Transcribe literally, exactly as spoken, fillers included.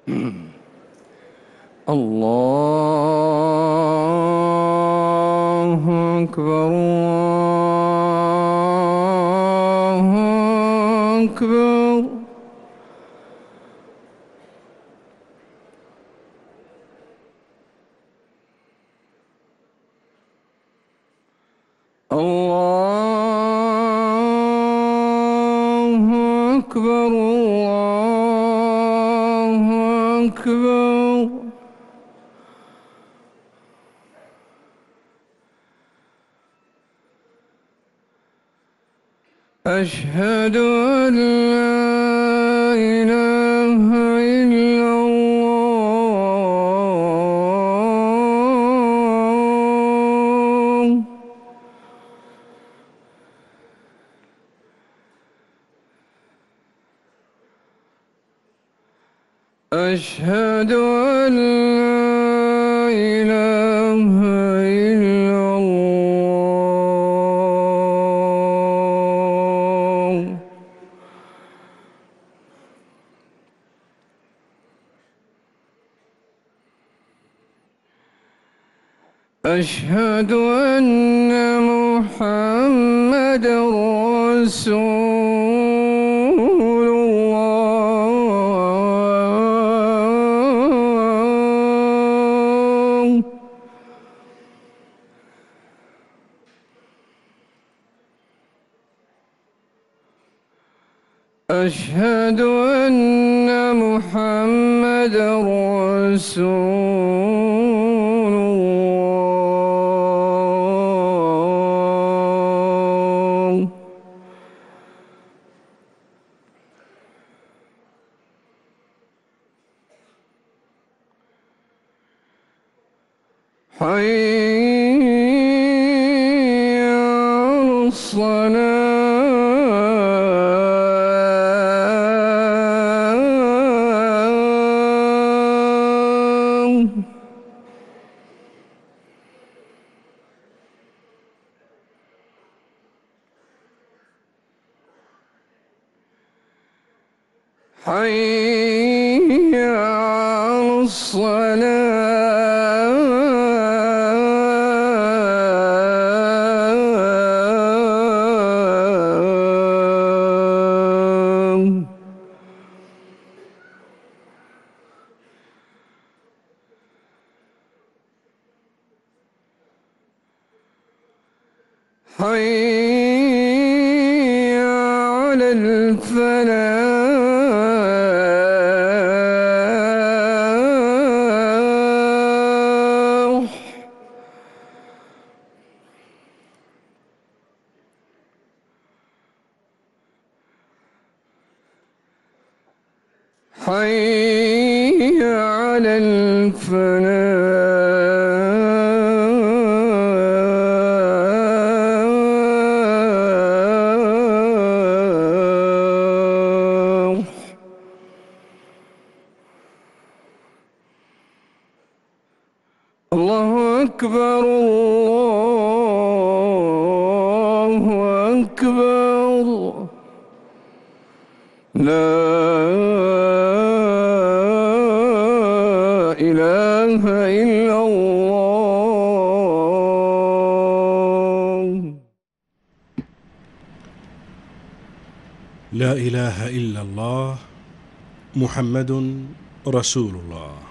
الله أكبر، الله أكبر. الله أكبر، الله أكبر. أشهد أن لا إله إلا الله. أشهد أن لا إله إلا الله. أشهد أن محمدًا رسول الله. أشهد أن محمدًا رسول الله. حي على الصلاة. حي على الصلاة. حي على الفلاح. حي على الفلاح. الله أكبر، الله أكبر. لا إله إلا الله. لا إله إلا الله محمد رسول الله.